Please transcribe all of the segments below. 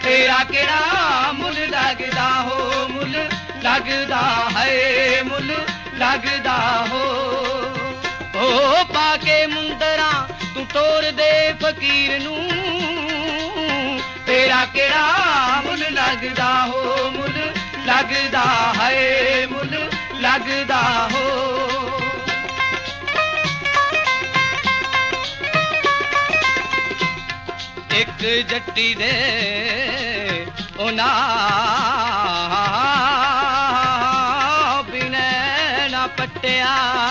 तेरा केड़ा मुल लगदा हो, मुल लगदा है, मुल लगदा हो। ओ पाके मुंदरा तू तोड़ दे फकीर नू, तेरा केड़ा मुल लगदा हो, मुल लगदा है, मुल लगदा हो। एक जट्टी दे ओना बिनैना पट्टिया,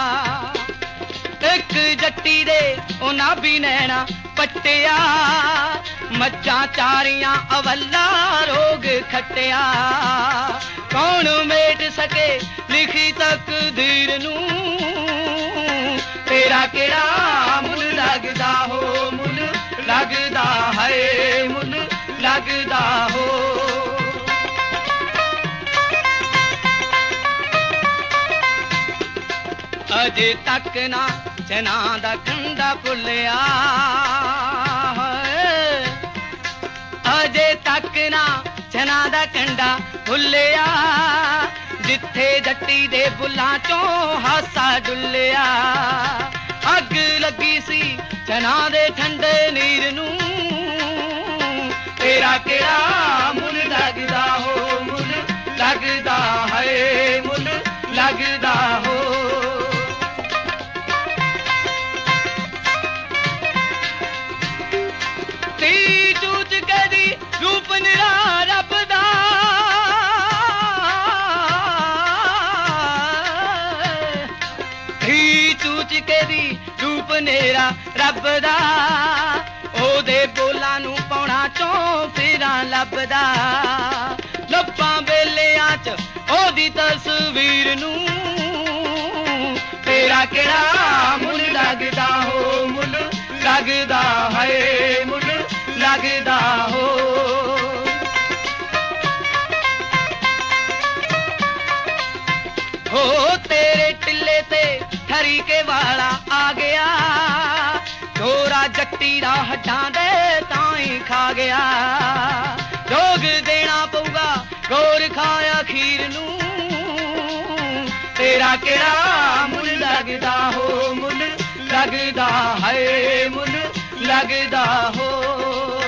एक जट्टी दे ओना बिनैना पट्टिया, मज्जां चारियां अवल्ला रोग खट्टिया। कौन मेट सके लिखी तकदीर नू, तेरा केड़ा मुल लगदा हो, मुल लगदा है, मुल लगदा हो। अजे तक ना चना दा कंडा भुलिया, अजे तक ना चना दा कंडा भुलिया, जिथे जट्टी दे बुल्लां चों हासा डुलिया। अग लगी सी चना दे ठंडे नीर नू, तेरा केड़ा मुल लगदा हो, मुल लगदा है, मुल लगदा हो। ती चूच कदी रूप निरा रब दा, चूच केदी रूप नेरा रब दा, ओदे बोलां नू पौना चों फिरां लभदा। लब्बां बेलियां च ओदी तस्वीर नू, तेरा केड़ा मुल लगदा हो, मुल लगदा है, मुल लगदा हो। हो तेरे टिल्ले ते ठरी के वाला आ गया, चोरा जट्टी दा हड्डां दे ताईं खा गया। जोग देना पऊगा गोर खाया खीर नू, तेरा केड़ा मुल लगदा हो, मुल लगदा है, मुल लगदा हो।